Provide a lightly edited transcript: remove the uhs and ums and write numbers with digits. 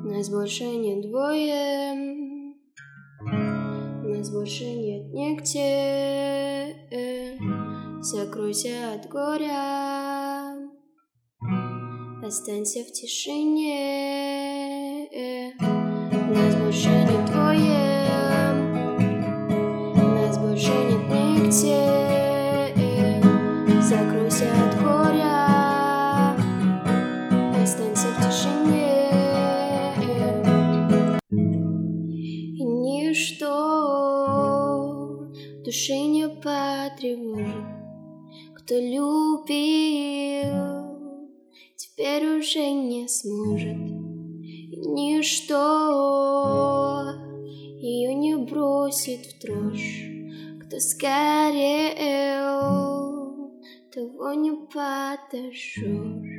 Нас больше не двое, нас больше нет нигде. Закройся от горя, останься в тишине. Нас больше не двое, нас больше нет нигде. Закройся от горя, останься в тишине. И ничто души не потревожит. Кто любил, теперь уже не сможет. И ничто ее не бросит в дрожь. Кто сгорел, того не подожжешь.